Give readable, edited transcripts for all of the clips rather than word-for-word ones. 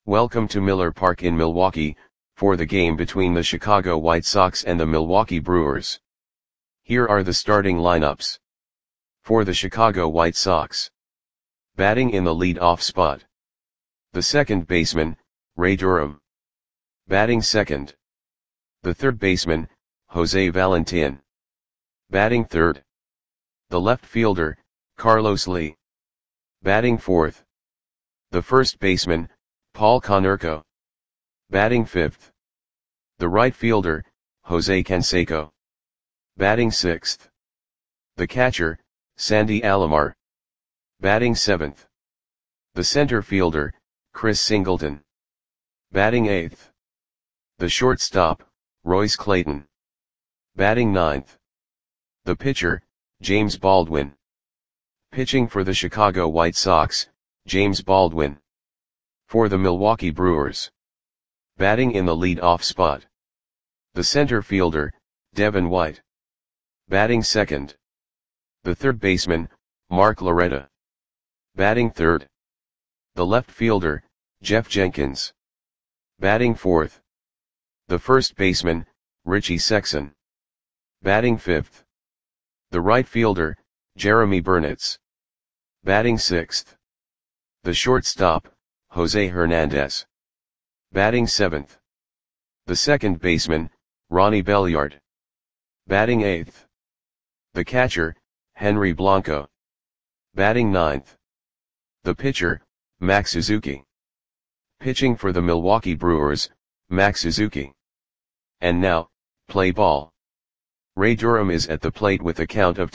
Welcome to Miller Park in Milwaukee, for the game between the Chicago White Sox and the Milwaukee Brewers. Here are the starting lineups. For the Chicago White Sox. Batting in the lead-off spot. The second baseman, Ray Durham. Batting second. The third baseman, Jose Valentin. Batting third. The left fielder, Carlos Lee. Batting fourth. The first baseman, Paul Konerko. Batting fifth. The right fielder, Jose Canseco. Batting sixth. The catcher, Sandy Alomar. Batting seventh. The center fielder, Chris Singleton. Batting eighth. The shortstop, Royce Clayton. Batting ninth. The pitcher, James Baldwin. Pitching for the Chicago White Sox, James Baldwin. For the Milwaukee Brewers. Batting in the lead-off spot. The center fielder, Devin White. Batting second. The third baseman, Mark Loretta. Batting third. The left fielder, Jeff Jenkins. Batting fourth. The first baseman, Richie Sexson. Batting fifth. The right fielder, Jeremy Burnitz. Batting sixth. The shortstop, Jose Hernandez. Batting seventh. The second baseman, Ronnie Belliard. Batting eighth. The catcher, Henry Blanco. Batting ninth. The pitcher, Max Suzuki. Pitching for the Milwaukee Brewers, Max Suzuki. And now, play ball. Ray Durham is at the plate with a count of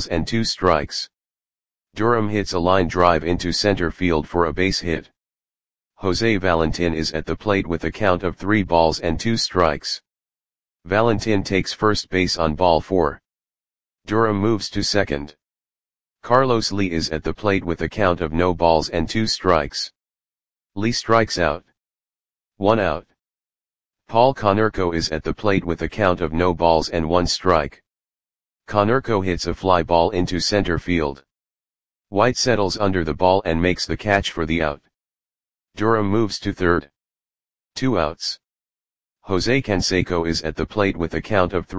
2-2. Durham hits a line drive into center field for a base hit. Jose Valentin is at the plate with a count of 3-2. Valentin takes first base on ball 4. Durham moves to second. Carlos Lee is at the plate with a count of 0-2. Lee strikes out. 1 out. Paul Konerko is at the plate with a count of 0-1. Konerko hits a fly ball into center field. White settles under the ball and makes the catch for the out. Durham moves to third. 2 outs. Jose Canseco is at the plate with a count of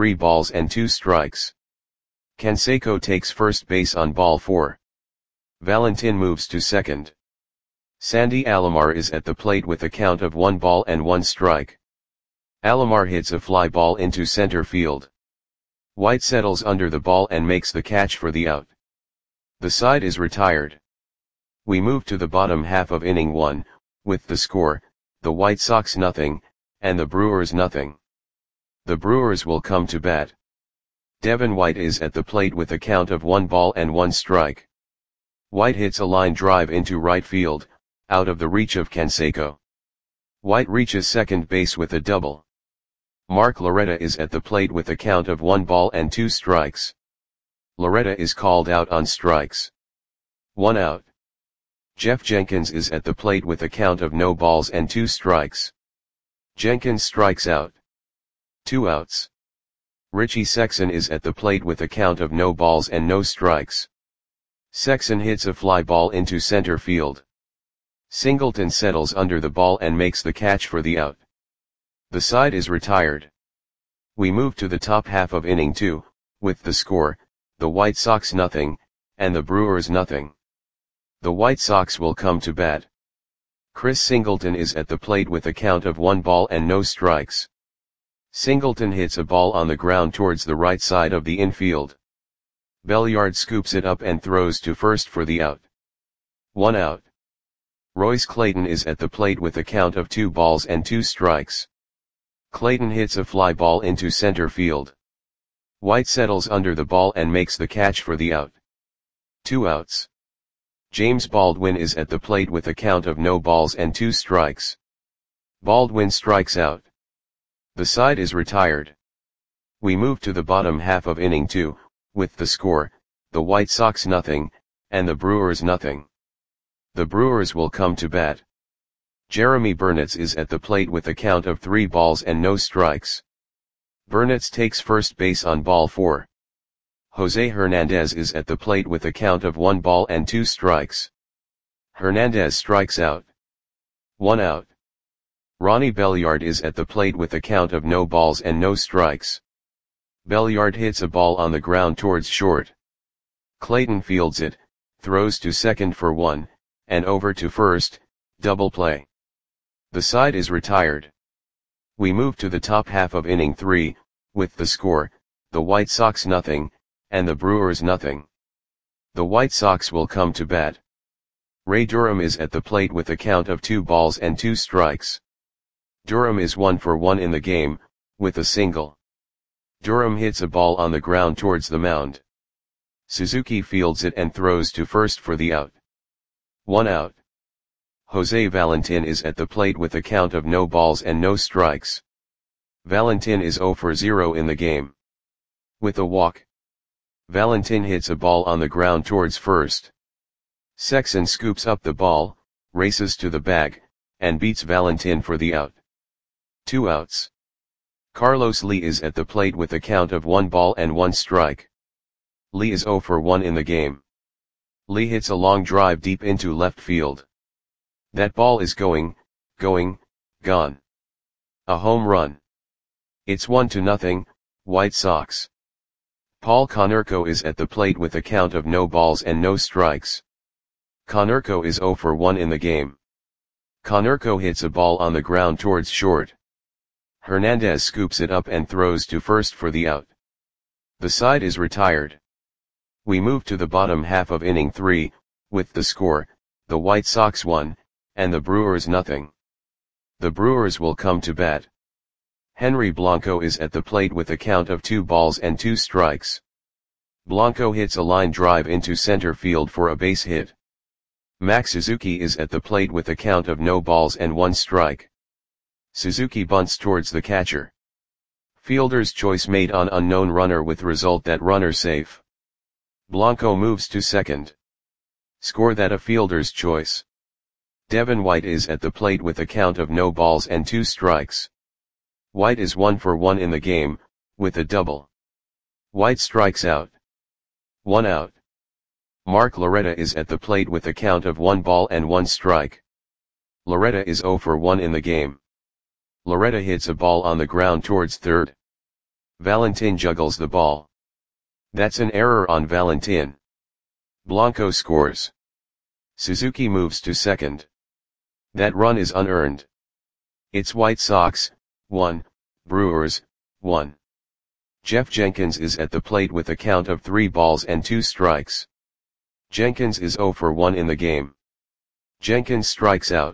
3-2. Canseco takes first base on ball 4. Valentin moves to second. Sandy Alomar is at the plate with a count of 1-1. Alomar hits a fly ball into center field. White settles under the ball and makes the catch for the out. The side is retired. We move to the bottom half of inning 1, with the score, the White Sox 0, and the Brewers 0. The Brewers will come to bat. Devin White is at the plate with a count of 1-1. White hits a line drive into right field, out of the reach of Canseco. White reaches second base with a double. Mark Loretta is at the plate with a count of 1-2. Loretta is called out on strikes. 1 out. Jeff Jenkins is at the plate with a count of 0-2. Jenkins strikes out. 2 outs. Richie Sexson is at the plate with a count of 0-0. Sexson hits a fly ball into center field. Singleton settles under the ball and makes the catch for the out. The side is retired. We move to the top half of inning 2, with the score, the White Sox 0, and the Brewers 0. The White Sox will come to bat. Chris Singleton is at the plate with a count of 1-0. Singleton hits a ball on the ground towards the right side of the infield. Belliard scoops it up and throws to first for the out. 1 out. Royce Clayton is at the plate with a count of 2-2. Clayton hits a fly ball into center field. White settles under the ball and makes the catch for the out. 2 outs. James Baldwin is at the plate with a count of 0-2. Baldwin strikes out. The side is retired. We move to the bottom half of inning 2, with the score, the White Sox 0, and the Brewers 0. The Brewers will come to bat. Jeremy Burnitz is at the plate with a count of 3-0. Burnitz takes first base on ball 4. Jose Hernandez is at the plate with a count of 1-2. Hernandez strikes out. 1 out. Ronnie Belliard is at the plate with a count of no balls and no strikes. Belliard hits a ball on the ground towards short. Clayton fields it, throws to second for 1, and over to first, double play. The side is retired. We move to the top half of inning 3, with the score, the White Sox nothing, and the Brewers nothing. The White Sox will come to bat. Ray Durham is at the plate with a count of 2 balls and 2 strikes. Durham is 1 for 1 in the game, with a single. Durham hits a ball on the ground towards the mound. Suzuki fields it and throws to first for the out. 1 out. Jose Valentin is at the plate with a count of no balls and no strikes. Valentin is 0 for 0 in the game. With a walk. Valentin hits a ball on the ground towards first. Sexson scoops up the ball, races to the bag, and beats Valentin for the out. 2 outs. Carlos Lee is at the plate with a count of 1 ball and 1 strike. Lee is 0 for 1 in the game. Lee hits a long drive deep into left field. That ball is gone. A home run. It's 1-0, White Sox. Paul Konerko is at the plate with a count of no balls and no strikes. Konerko is 0 for 1 in the game. Konerko hits a ball on the ground towards short. Hernandez scoops it up and throws to first for the out. The side is retired. We move to the bottom half of inning 3, with the score, the White Sox 1, and the Brewers nothing. The Brewers will come to bat. Henry Blanco is at the plate with a count of 2 balls and 2 strikes. Blanco hits a line drive into center field for a base hit. Max Suzuki is at the plate with a count of no balls and 1 strike. Suzuki bunts towards the catcher. Fielder's choice made on unknown runner with result that runner safe. Blanco moves to second. Score that a fielder's choice. Devin White is at the plate with a count of no balls and 2 strikes. White is 1 for 1 in the game, with a double. White strikes out. 1 out. Mark Loretta is at the plate with a count of 1 ball and 1 strike. Loretta is 0 for 1 in the game. Loretta hits a ball on the ground towards third. Valentin juggles the ball. That's an error on Valentin. Blanco scores. Suzuki moves to second. That run is unearned. It's White Sox, 1, Brewers, 1. Jeff Jenkins is at the plate with a count of 3 balls and 2 strikes. Jenkins is 0 for 1 in the game. Jenkins strikes out.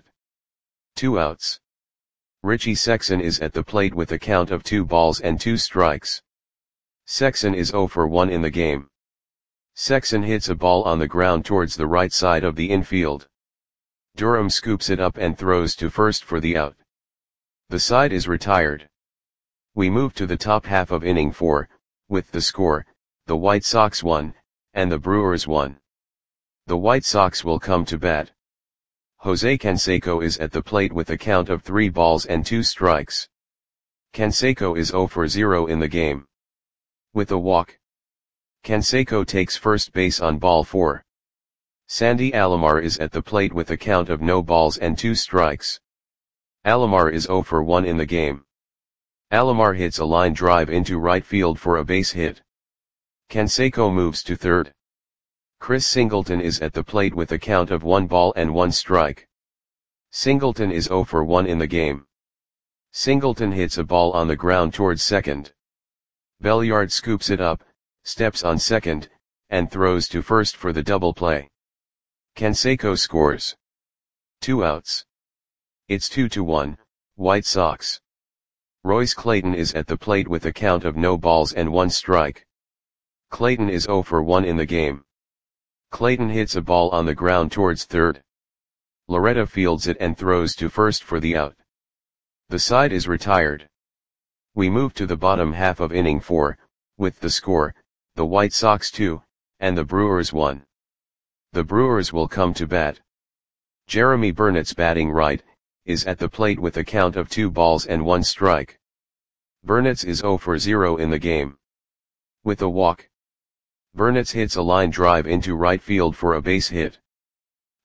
2 outs. Richie Sexson is at the plate with a count of 2 balls and 2 strikes. Sexson is 0 for 1 in the game. Sexson hits a ball on the ground towards the right side of the infield. Durham scoops it up and throws to first for the out. The side is retired. We move to the top half of inning 4, with the score, the White Sox 1, and the Brewers 1. The White Sox will come to bat. Jose Canseco is at the plate with a count of 3 balls and 2 strikes. Canseco is 0 for 0 in the game. With a walk. Canseco takes first base on ball 4. Sandy Alomar is at the plate with a count of no balls and 2 strikes. Alomar is 0 for 1 in the game. Alomar hits a line drive into right field for a base hit. Canseco moves to third. Chris Singleton is at the plate with a count of 1 ball and 1 strike. Singleton is 0 for 1 in the game. Singleton hits a ball on the ground towards second. Belliard scoops it up, steps on second, and throws to first for the double play. Canseco scores. 2 outs. It's 2-1, White Sox. Royce Clayton is at the plate with a count of no balls and 1 strike. Clayton is 0 for 1 in the game. Clayton hits a ball on the ground towards third. Loretta fields it and throws to first for the out. The side is retired. We move to the bottom half of inning 4, with the score, the White Sox 2, and the Brewers 1. The Brewers will come to bat. Jeremy Burnett's batting right, is at the plate with a count of 2 balls and 1 strike. Burnett's is 0 for 0 in the game. With a walk. Burnett's hits a line drive into right field for a base hit.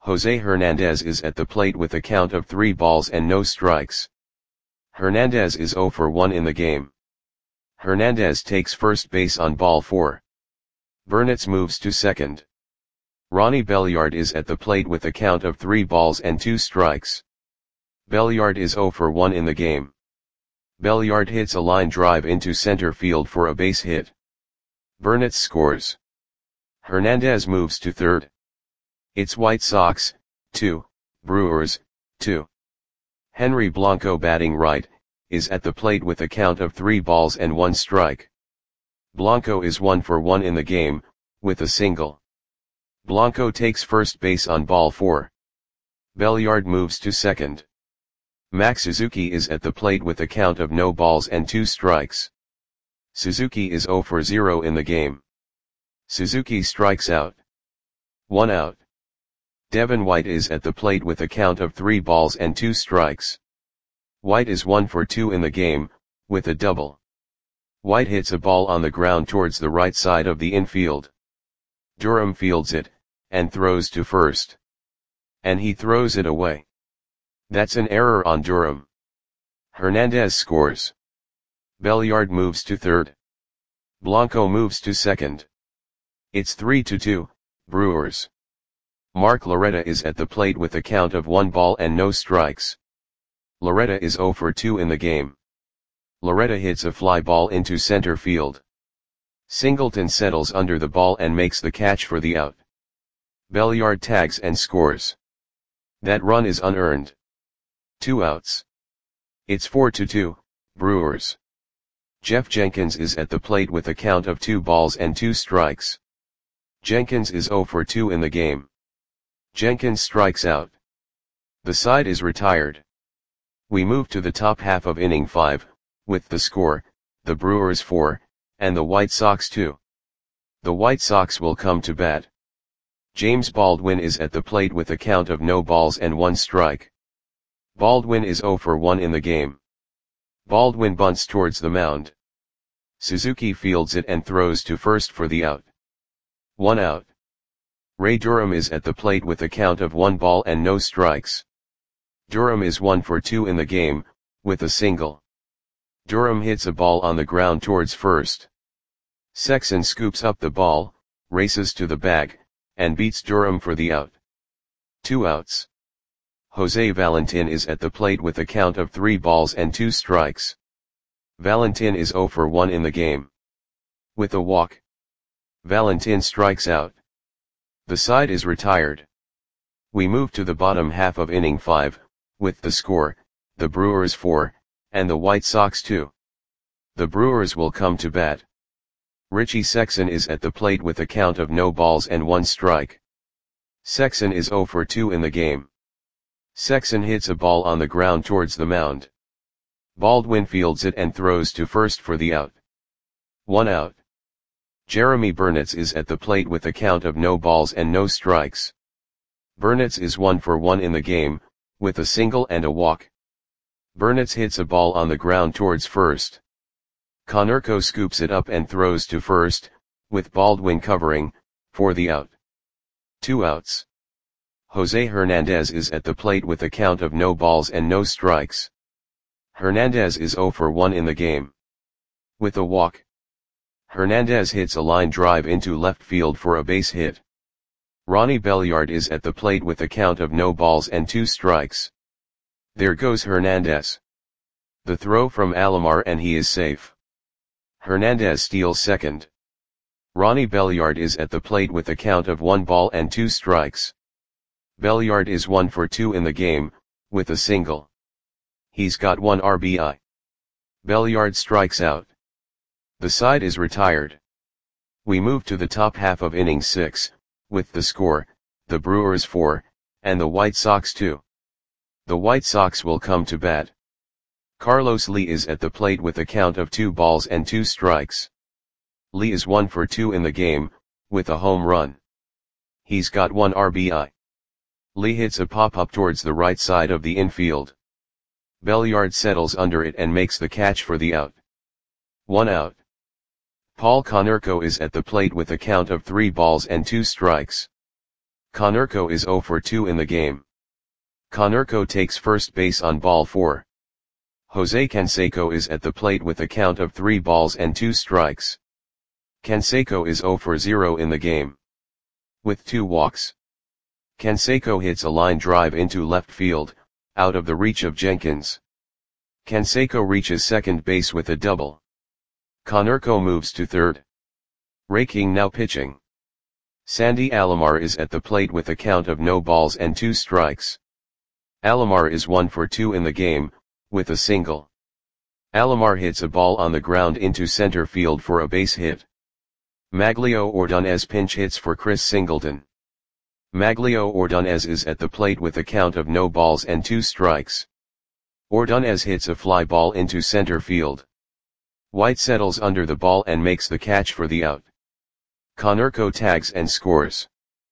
Jose Hernandez is at the plate with a count of 3 balls and no strikes. Hernandez is 0 for 1 in the game. Hernandez takes first base on ball 4. Burnitz moves to second. Ronnie Belliard is at the plate with a count of 3 balls and 2 strikes. Belliard is 0 for 1 in the game. Belliard hits a line drive into center field for a base hit. Burnitz scores. Hernandez moves to third. It's White Sox, 2, Brewers, 2. Henry Blanco batting right, is at the plate with a count of 3 balls and 1 strike. Blanco is 1 for 1 in the game, with a single. Blanco takes first base on ball 4. Belliard moves to second. Max Suzuki is at the plate with a count of no balls and 2 strikes. Suzuki is 0 for 0 in the game. Suzuki strikes out. 1 out. Devin White is at the plate with a count of 3 balls and 2 strikes. White is 1 for 2 in the game, with a double. White hits a ball on the ground towards the right side of the infield. Durham fields it, and throws to first. And he throws it away. That's an error on Durham. Hernandez scores. Belliard moves to third. Blanco moves to second. It's 3-2, Brewers. Mark Loretta is at the plate with a count of 1 ball and no strikes. Loretta is 0 for 2 in the game. Loretta hits a fly ball into center field. Singleton settles under the ball and makes the catch for the out. Belliard tags and scores. That run is unearned. 2 outs. It's 4-2, Brewers. Jeff Jenkins is at the plate with a count of 2 balls and 2 strikes. Jenkins is 0 for 2 in the game. Jenkins strikes out. The side is retired. We move to the top half of inning 5, with the score, the Brewers 4, and the White Sox 2. The White Sox will come to bat. James Baldwin is at the plate with a count of no balls and 1 strike. Baldwin is 0 for 1 in the game. Baldwin bunts towards the mound. Suzuki fields it and throws to first for the out. 1 out. Ray Durham is at the plate with a count of 1 ball and no strikes. Durham is 1 for 2 in the game, with a single. Durham hits a ball on the ground towards first. Sexson scoops up the ball, races to the bag, and beats Durham for the out. 2 outs. Jose Valentin is at the plate with a count of 3 balls and 2 strikes. Valentin is 0 for 1 in the game. With a walk. Valentin strikes out. The side is retired. We move to the bottom half of inning 5, with the score, the Brewers 4, and the White Sox 2. The Brewers will come to bat. Richie Sexson is at the plate with a count of no balls and 1 strike. Sexson is 0 for 2 in the game. Sexson hits a ball on the ground towards the mound. Baldwin fields it and throws to first for the out. 1 out. Jeremy Burnitz is at the plate with a count of no balls and no strikes. Burnitz is 1 for 1 in the game, with a single and a walk. Burnitz hits a ball on the ground towards first. Konerko scoops it up and throws to first, with Baldwin covering, for the out. 2 outs. Jose Hernandez is at the plate with a count of no balls and no strikes. Hernandez is 0 for 1 in the game. With a walk. Hernandez hits a line drive into left field for a base hit. Ronnie Belliard is at the plate with a count of no balls and 2 strikes. There goes Hernandez. The throw from Alomar and he is safe. Hernandez steals second. Ronnie Belliard is at the plate with a count of 1 ball and 2 strikes. Belliard is 1 for 2 in the game, with a single. He's got 1 RBI. Belliard strikes out. The side is retired. We move to the top half of inning 6, with the score, the Brewers 4, and the White Sox 2. The White Sox will come to bat. Carlos Lee is at the plate with a count of 2 balls and 2 strikes. Lee is 1 for 2 in the game, with a home run. He's got 1 RBI. Lee hits a pop-up towards the right side of the infield. Belliard settles under it and makes the catch for the out. 1 out. Paul Konerko is at the plate with a count of 3 balls and 2 strikes. Konerko is 0 for 2 in the game. Konerko takes first base on ball 4. Jose Canseco is at the plate with a count of 3 balls and 2 strikes. Canseco is 0 for 0 in the game. With 2 walks. Canseco hits a line drive into left field, out of the reach of Jenkins. Canseco reaches second base with a double. Konerko moves to third. Ray King now pitching. Sandy Alomar is at the plate with a count of no balls and 2 strikes. Alomar is 1 for 2 in the game, with a single. Alomar hits a ball on the ground into center field for a base hit. Maglio Ordonez pinch hits for Chris Singleton. Maglio Ordonez is at the plate with a count of no balls and 2 strikes. Ordonez hits a fly ball into center field. White settles under the ball and makes the catch for the out. Konerko tags and scores.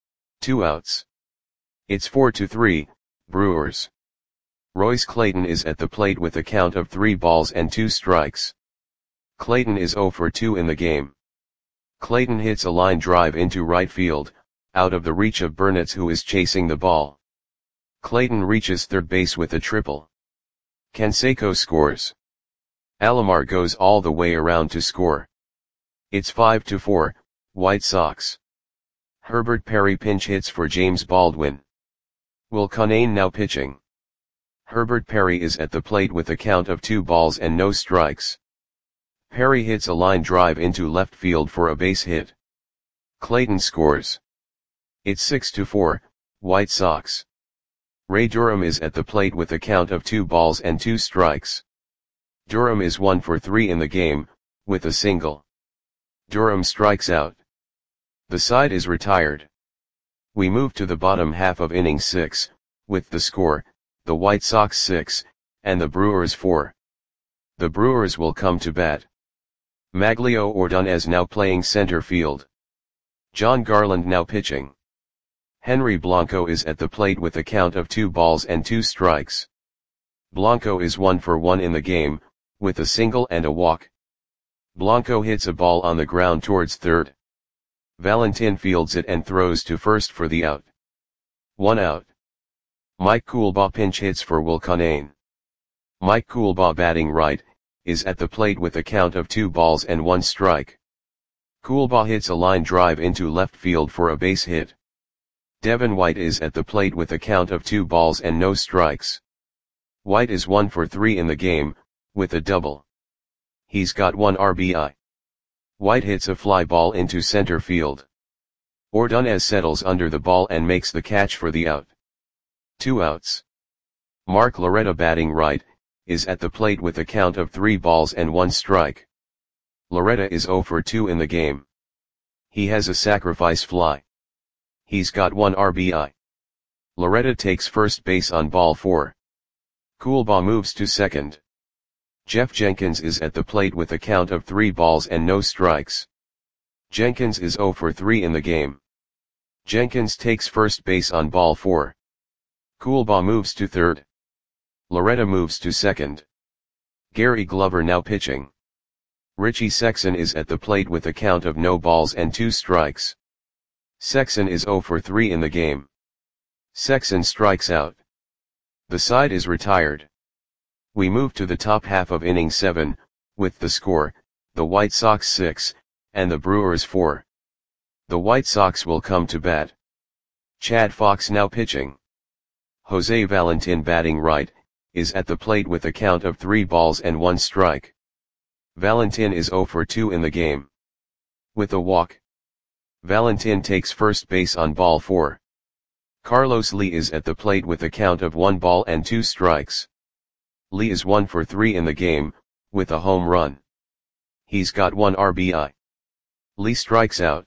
2 outs. It's 4-3, Brewers. Royce Clayton is at the plate with a count of 3 balls and 2 strikes. Clayton is 0 for 2 in the game. Clayton hits a line drive into right field, out of the reach of Burnitz who is chasing the ball. Clayton reaches third base with a triple. Canseco scores. Alomar goes all the way around to score. It's 5-4, White Sox. Herbert Perry pinch hits for James Baldwin. Will Conane now pitching. Herbert Perry is at the plate with a count of 2 balls and no strikes. Perry hits a line drive into left field for a base hit. Clayton scores. It's 6-4, White Sox. Ray Durham is at the plate with a count of 2 balls and 2 strikes. Durham is 1 for 3 in the game, with a single. Durham strikes out. The side is retired. We move to the bottom half of inning 6, with the score, the White Sox 6, and the Brewers 4. The Brewers will come to bat. Maglio Ordonez now playing center field. John Garland now pitching. Henry Blanco is at the plate with a count of 2 balls and 2 strikes. Blanco is 1 for 1 in the game, with a single and a walk. Blanco hits a ball on the ground towards third. Valentin fields it and throws to first for the out. 1 out. Mike Coolbaugh pinch hits for Will Conane. Mike Coolbaugh batting right, is at the plate with a count of 2 balls and 1 strike. Coolbaugh hits a line drive into left field for a base hit. Devin White is at the plate with a count of 2 balls and no strikes. White is 1 for 3 in the game, with a double. He's got 1 RBI. White hits a fly ball into center field. Ordonez settles under the ball and makes the catch for the out. 2 outs. Mark Loretta batting right, is at the plate with a count of 3 balls and 1 strike. Loretta is 0 for 2 in the game. He has a sacrifice fly. He's got 1 RBI. Loretta takes first base on ball 4. Coolbaugh moves to second. Jeff Jenkins is at the plate with a count of 3 balls and no strikes. Jenkins is 0 for 3 in the game. Jenkins takes first base on ball 4. Coolbaugh moves to third. Loretta moves to second. Gary Glover now pitching. Richie Sexson is at the plate with a count of no balls and 2 strikes. Sexson is 0 for 3 in the game. Sexson strikes out. The side is retired. We move to the top half of inning 7, with the score, the White Sox 6, and the Brewers 4. The White Sox will come to bat. Chad Fox now pitching. Jose Valentin batting right, is at the plate with a count of 3 balls and 1 strike. Valentin is 0 for 2 in the game. With a walk. Valentin takes first base on ball 4. Carlos Lee is at the plate with a count of 1 ball and 2 strikes. Lee is 1 for 3 in the game, with a home run. He's got 1 RBI. Lee strikes out.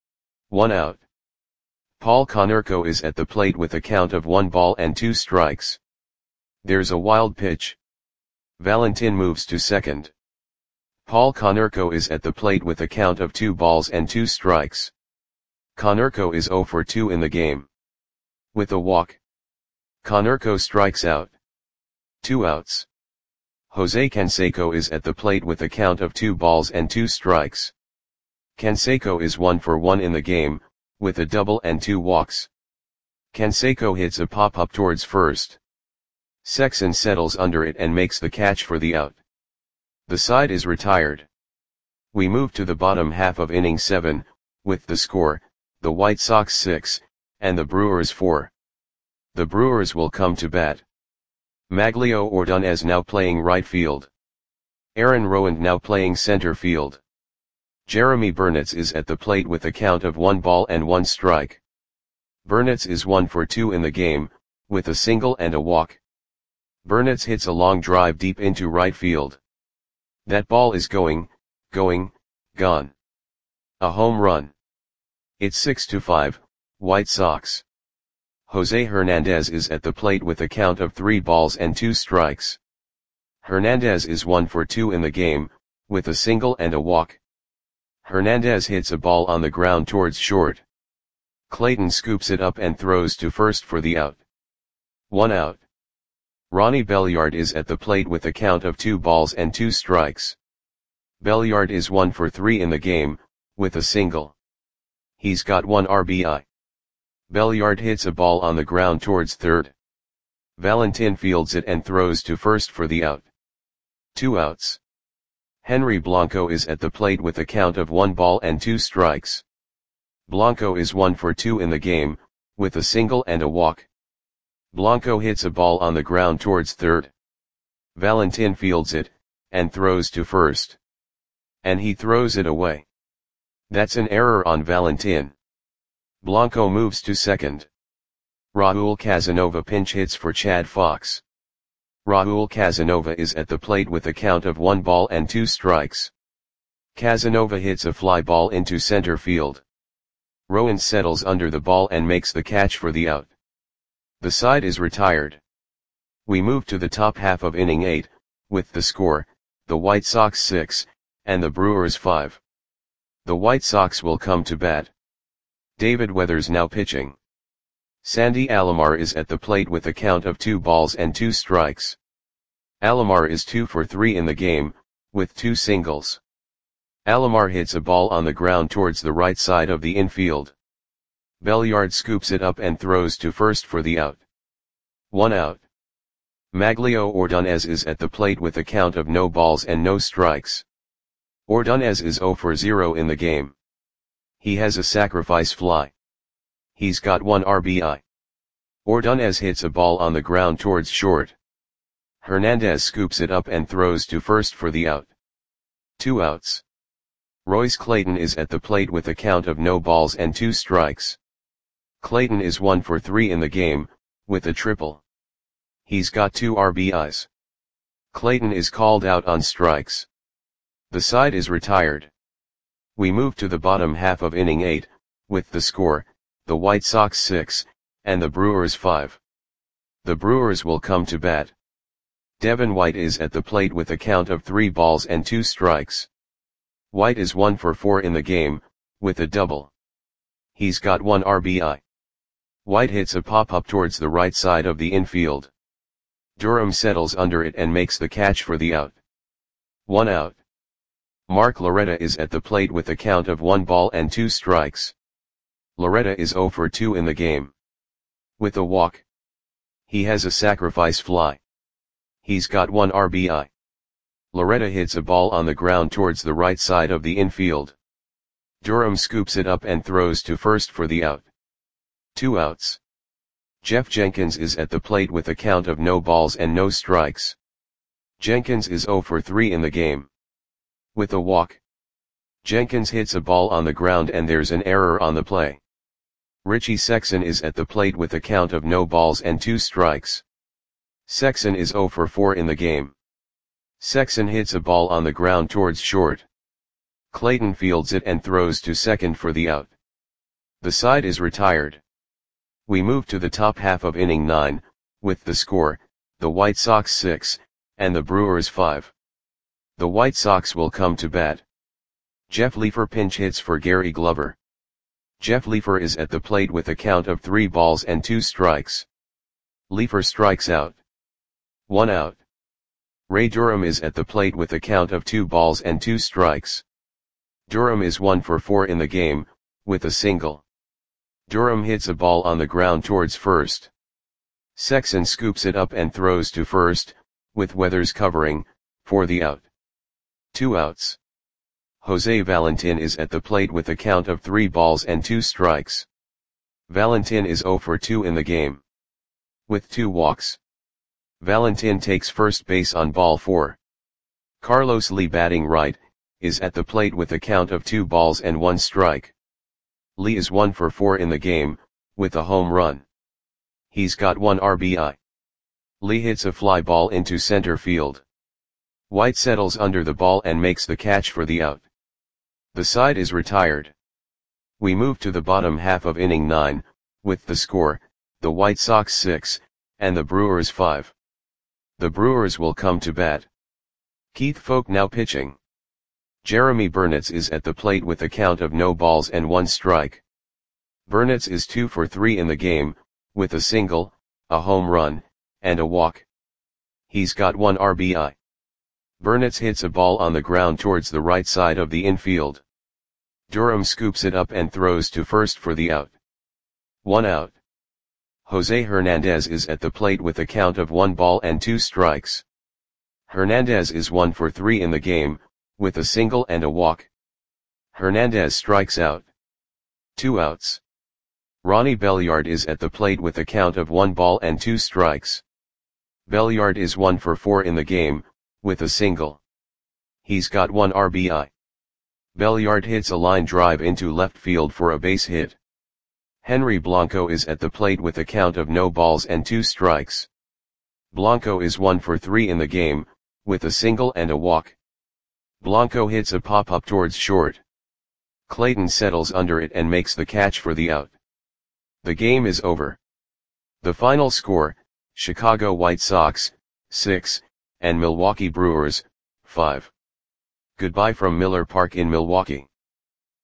1 out. Paul Konerko is at the plate with a count of 1 ball and 2 strikes. There's a wild pitch. Valentin moves to second. Paul Konerko is at the plate with a count of 2 balls and 2 strikes. Konerko is 0 for 2 in the game. With a walk. Konerko strikes out. 2 outs. Jose Canseco is at the plate with a count of 2 balls and 2 strikes. Canseco is 1 for 1 in the game, with a double and 2 walks. Canseco hits a pop-up towards first. Sexton settles under it and makes the catch for the out. The side is retired. We move to the bottom half of inning 7, with the score, the White Sox 6, and the Brewers 4. The Brewers will come to bat. Maglio Ordonez now playing right field. Aaron Rowand now playing center field. Jeremy Burnitz is at the plate with a count of 1 ball and 1 strike. Burnitz is 1 for 2 in the game, with a single and a walk. Burnitz hits a long drive deep into right field. That ball is gone. A home run. It's 6-5, White Sox. Jose Hernandez is at the plate with a count of 3 balls and 2 strikes. Hernandez is 1 for 2 in the game, with a single and a walk. Hernandez hits a ball on the ground towards short. Clayton scoops it up and throws to first for the out. 1 out. Ronnie Belliard is at the plate with a count of 2 balls and 2 strikes. Belliard is 1 for 3 in the game, with a single. He's got 1 RBI. Belliard hits a ball on the ground towards third. Valentin fields it and throws to first for the out. 2 outs. Henry Blanco is at the plate with a count of 1 ball and 2 strikes. Blanco is 1 for 2 in the game, with a single and a walk. Blanco hits a ball on the ground towards third. Valentin fields it, and throws to first. And he throws it away. That's an error on Valentin. Blanco moves to second. Raul Casanova pinch hits for Chad Fox. Raul Casanova is at the plate with a count of 1 ball and 2 strikes. Casanova hits a fly ball into center field. Rowand settles under the ball and makes the catch for the out. The side is retired. We move to the top half of inning 8, with the score, the White Sox 6, and the Brewers 5. The White Sox will come to bat. David Weathers now pitching. Sandy Alomar is at the plate with a count of 2 balls and 2 strikes. Alomar is 2 for 3 in the game, with 2 singles. Alomar hits a ball on the ground towards the right side of the infield. Belliard scoops it up and throws to first for the out. 1 out. Maglio Ordonez is at the plate with a count of no balls and no strikes. Ordonez is 0 for 0 in the game. He has a sacrifice fly. He's got 1 RBI. Ordonez hits a ball on the ground towards short. Hernandez scoops it up and throws to first for the out. 2 outs. Royce Clayton is at the plate with a count of no balls and 2 strikes. Clayton is 1 for 3 in the game, with a triple. He's got 2 RBIs. Clayton is called out on strikes. The side is retired. We move to the bottom half of inning 8, with the score, the White Sox 6, and the Brewers 5. The Brewers will come to bat. Devin White is at the plate with a count of 3 balls and 2 strikes. White is 1 for 4 in the game, with a double. He's got 1 RBI. White hits a pop-up towards the right side of the infield. Durham settles under it and makes the catch for the out. 1 out. Mark Loretta is at the plate with a count of 1 ball and 2 strikes. Loretta is 0 for 2 in the game. With a walk. He has a sacrifice fly. He's got 1 RBI. Loretta hits a ball on the ground towards the right side of the infield. Durham scoops it up and throws to first for the out. 2 outs. Jeff Jenkins is at the plate with a count of no balls and no strikes. Jenkins is 0 for 3 in the game. With a walk. Jenkins hits a ball on the ground and there's an error on the play. Richie Sexson is at the plate with a count of no balls and 2 strikes. Sexson is 0 for 4 in the game. Sexson hits a ball on the ground towards short. Clayton fields it and throws to second for the out. The side is retired. We move to the top half of inning 9, with the score, the White Sox 6, and the Brewers 5. The White Sox will come to bat. Jeff Leefer pinch hits for Gary Glover. Jeff Leefer is at the plate with a count of 3 balls and 2 strikes. Leefer strikes out. 1 out. Ray Durham is at the plate with a count of 2 balls and 2 strikes. Durham is 1 for 4 in the game, with a single. Durham hits a ball on the ground towards first. Sexton scoops it up and throws to first, with Weathers covering, for the out. 2 outs. Jose Valentin is at the plate with a count of 3 balls and 2 strikes. Valentin is 0 for 2 in the game, with 2 walks. Valentin takes first base on ball 4. Carlos Lee, batting right, is at the plate with a count of 2 balls and 1 strike. Lee is 1 for 4 in the game, with a home run. He's got 1 RBI. Lee hits a fly ball into center field. White settles under the ball and makes the catch for the out. The side is retired. We move to the bottom half of inning 9, with the score, the White Sox 6, and the Brewers 5. The Brewers will come to bat. Keith Foulke now pitching. Jeremy Burnitz is at the plate with a count of no balls and 1 strike. Burnitz is 2 for 3 in the game, with a single, a home run, and a walk. He's got 1 RBI. Burnitz hits a ball on the ground towards the right side of the infield. Durham scoops it up and throws to first for the out. 1 out. Jose Hernandez is at the plate with a count of 1 ball and 2 strikes. Hernandez is 1 for 3 in the game, with a single and a walk. Hernandez strikes out. 2 outs. Ronnie Belliard is at the plate with a count of 1 ball and 2 strikes. Belliard is 1 for 4 in the game, with a single. He's got 1 RBI. Belliard hits a line drive into left field for a base hit. Henry Blanco is at the plate with a count of no balls and 2 strikes. Blanco is 1 for 3 in the game, with a single and a walk. Blanco hits a pop-up towards short. Clayton settles under it and makes the catch for the out. The game is over. The final score, Chicago White Sox, 6, and Milwaukee Brewers, 5. Goodbye from Miller Park in Milwaukee.